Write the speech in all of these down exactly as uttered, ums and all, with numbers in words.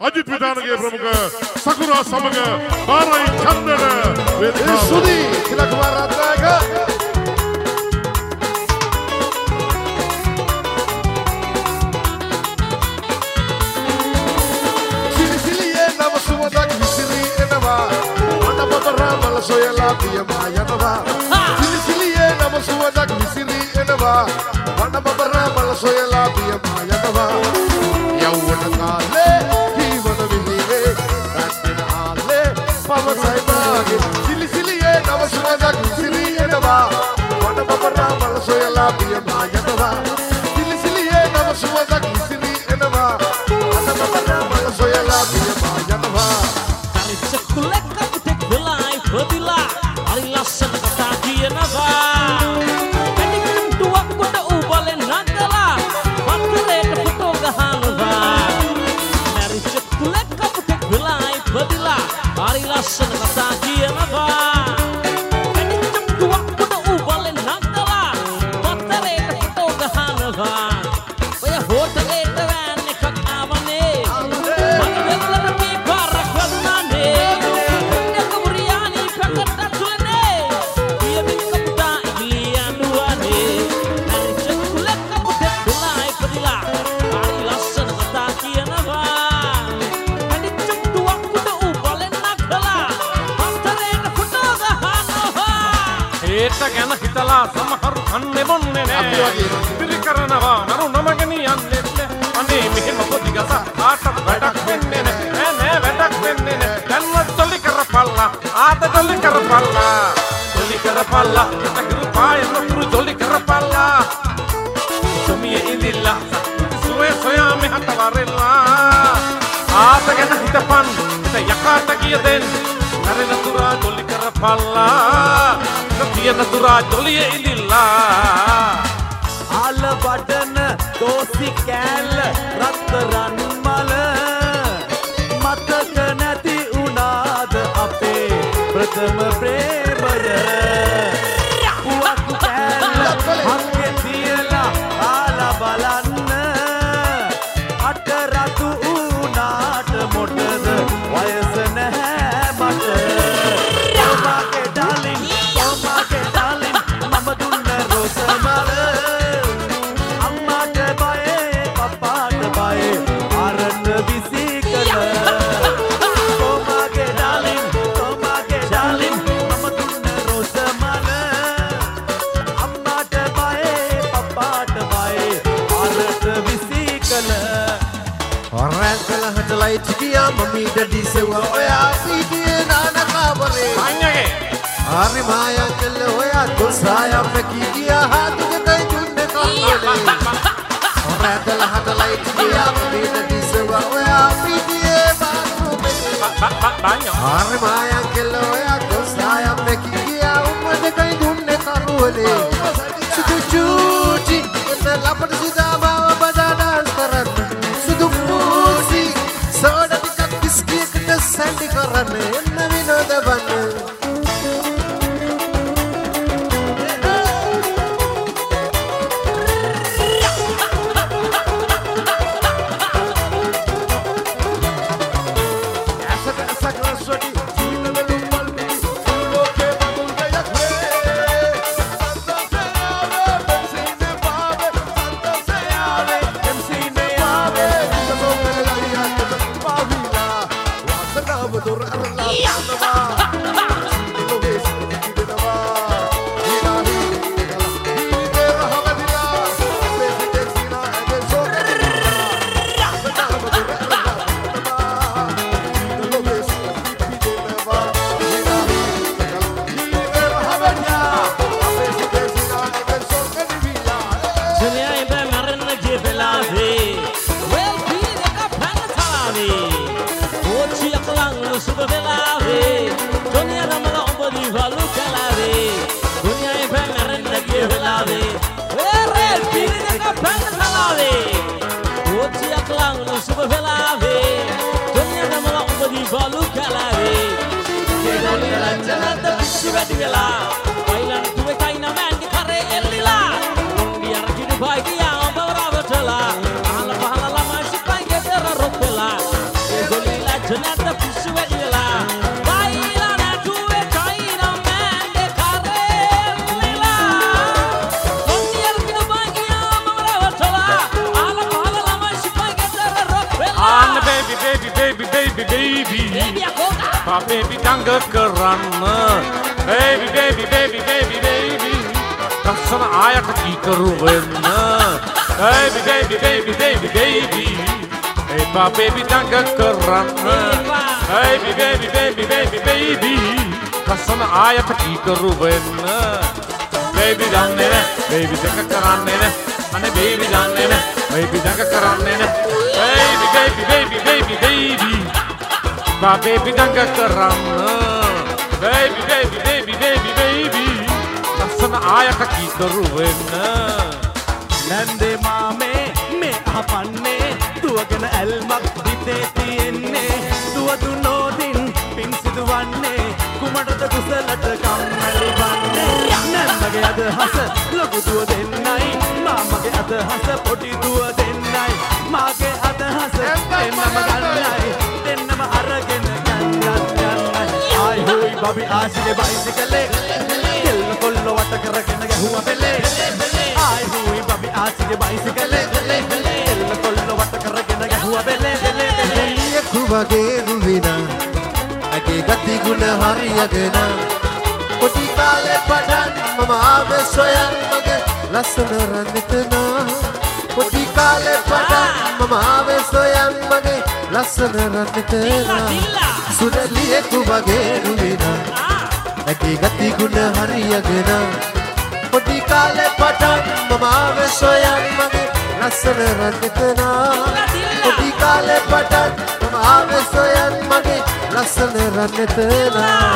අජිත් විදානගේ ප්‍රමුඛ සකුරා සමග බාරයි චන්දන වේදිකාව සුදි තිලකුමාර රත්නායක සිලිසිලියේ නම සුවඳක් විසිරී එනවා අනබතරා මල සොයලා පියමා යනවා සිලිසිලියේ නම සුවඳක් විසිරී එනවා අනබතරා මල සොයලා පියමා යනවා යෞවන කාලේ ජීවන විහිදේ රැස්වෙන ආලේ පවසයි මාගේ සිලිසිලියේ නම සුවඳක් විසිරී එනවා අනබතරා මල සොයලා පියමා යනවා සිලිසිලියේ නම සුවඳක් විසිරී එනවා අනබතරා මල සොයලා පියමා යනවා චකුලක පුතෙක් වෙලායි ප්‍රතිලා හරි ලස්සන කතා කියනවා කඩින් දුවක් කොට උබලෙන් නගලා පත්තරේට ෆොටෝ ගහනවා මැරි චකුලක පුතෙක් වෙලායි ප්‍රතිලා හරි ලස්සන කතා කියනවා කඩින් දුවක් කොට උබලෙන් නගලා පත්තරේට ෆොටෝ ගහනවා ඔය හොටලේට වෑන් එකක් ආවනේ ගැන හිතලා සමහරු කන්නේ බොන්නේ නෑ ඉතිරි කරනවා නරු නමගෙන යන්නේ නෑ අනේ මෙහෙම පොඩි ගස ආට වැඩක් වෙන්නේ නෑ නෑ වැඩක් වෙන්නේ නෑ දැන්වත් තොලි කරපල්ලා ආත තොලි කරපල්ලා තොලි කරපල්ලා අකිරු පායන පුරු තොලි කරපල්ලා සමියේ ඉඳිලා සුවේ සොයා මෙහත වරෙල්ලා ආත ගැන හිතපන් හිත යකාට කිය දෙන්න නරෙන තුරා තොලි කරපල්ලා තියන තුරා ජොලිය ඉඳිල්ලා ආල වඩන දෝසි කෑල්ල රත්තරන් මල මතක නැති උනාද අපේ ප්‍රථම ප්‍රේමය පුවක්කු කෑල්ල හක්කේ තියලා ආලා බලන්න අට රතු උනාට මොටද වයස නැහැ මට ඔබගේ darling Light dia mami dadi sewa oya pidiye nana kabare manyage ari maya kelle oya dosaya peki dia hatu ke tai junne kamale oradala hata light dia mami dadi sewa oya pidiye baru banyo ari maya kelle oya dosaya peki dia umade tai junne kamale sudu chuti na lapad sida bawa badana karan sudu musi soda dikak biski kita sandi karane enna vinoda banne Bye. නැද්ද පිස්සු වෙලා බයිලා නැටුවේ China මෑන් දෙකරේලා කොන්නියල් කින බාගියා මමරවතලා ආල පාල ළමයි සිපයි ගෙදර රොක් වෙලා ආන්න baby baby baby baby baby බේබියා කෝකා පා baby දඟ කරන්න baby baby baby baby baby ලස්සන ආයට කීකරු වෙන්න baby baby baby baby baby hey pa baby danga කරන්න baby baby baby baby baby ලස්සන ආයට කීකරු වෙන්න baby දන්නේ නැ baby දෙක කරන්නේ නැ අනේ baby දන්නේ නැ baby දෙක කරන්නේ නැ baby baby baby baby baby pa baby danga කරන්න baby baby baby baby baby ලස්සන ආයට කීකරු වෙන්න නැන්දේ මාමේ මේ අහපන්නේ දුවගෙන ඇල්මක් හිතේ තියෙන්නේ දුව දුනෝදින් පින් සිදුවන්නේ කුමටද කුසලට කම්මැලි වන්නේ නැන්දගේ අදහස ලොකු දුව දෙන්නයි මාමගේ අදහස පොඩි දුව දෙන්නයි මාගේ අදහස දෙන්නම ගන්නයි දෙන්නම අරගෙන යන්නත් යන්නයි ආයි හොයි බබි ආසිගේ බයිසිකලේ කෙල්ල කොල්ල වට කරගෙන ගැහුවා බෙලේ ආයි හොයි බබි ආසිගේ බයිසිකලේ කෙල්ල කොල්ල වට කරගෙන ගැහුවා බෙලේ බෙලේ බෙලේ කුවගේ රුවිනා අගේ ගති ගුණ හරියගෙන කොටි කාලේ පටන් මම ආවේ සොයන් මගේ ලස්සන රන්නිතනා කොටි කාලේ පටන් මම ආවේ සොයන් මගේ ලස්සන රන්නිතනා සුරලියේ කුවගේ රුවිනා අගේ ගති ගුණ හරියගෙන කොටි කාලේ පටන් මම ආවේ සොයන් මගේ ලස්සන රන්නිතනා කොටි කාලේ පටන් මම ආවේ සොයන් මගේ ලස්සන රන්නිතනා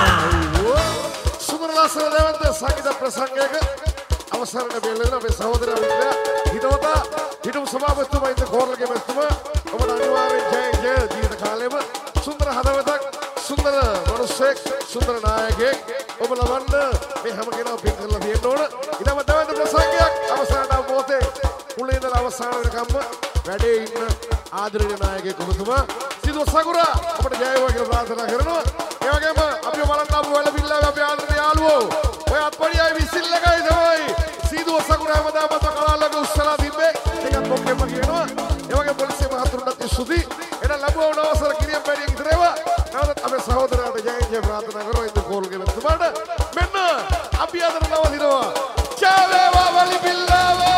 සුමරලාසන දේවන්ත සංගීත ප්‍රසංගයක අවසරණ බෙල්ලන අපේ සහෝදර විද්‍යා හිතවතා හිටපු සභාපතිතුමා ඉන්න කෝරළගේ මැතිතුමා ඔබට අනිවාර්යෙන් ජය ජය ජීවිත කාලෙම සුන්දර හදවතක් සුන්දර මනුස්සයෙක් සුන්දර නායකයෙක් ඔබ ලබන්න මේ හැම කෙනාම පින් කරලා තියෙන්න ඕන. ඊටම දේවන්ත ප්‍රසංගයක් අවසානට මොහොතේ මුලින් ඉඳලා අවසාන වෙනකම්ම වැඩේ ඉන්න ආදරණීය නායකයෙක් ඔබතුමා සිදු සගුරා අපට ජය වේවා කියලා ප්‍රාර්ථනා කරනවා. ඒ වගේම අපි බලන්න ආපු වැළපිල්ලාවේ අපේ ආදරණීය යාළුවෝ ඔය අත්පඩියයි විසිල් එකයි තමයි සිදු සගුරා හැමදාම කලාලක උස්සලා තිබ්බේ. ඒකත් මොකෙම කියනවා. ඒ වගේම පොලිසිය මහතුරුන්ට ස්තුති. එන ලැබුවන අවසර කිරියම් පැඩියෙන් ඉතරේවා. නැවතත් අපේ සහෝදරයාට ජය ජය ප්‍රාර්ථනා කරනවා. ඉන්න කෝල්ගේ මෙතුමාට මෙන්න අපි අතර නවතිනවා. ජය වේවා වැළපිල්ලාවේ.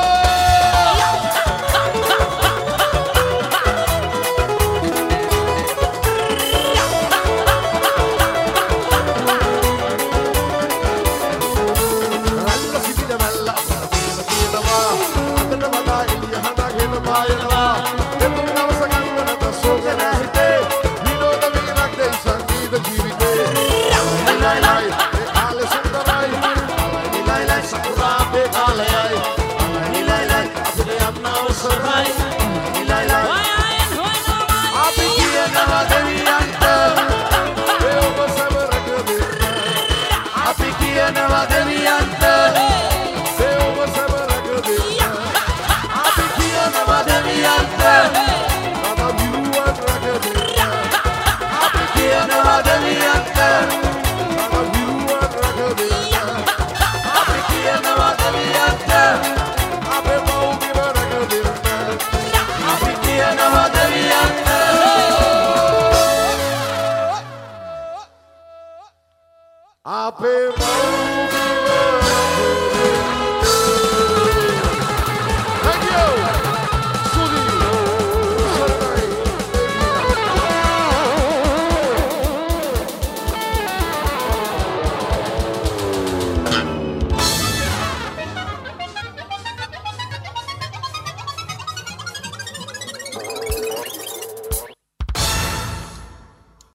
Happy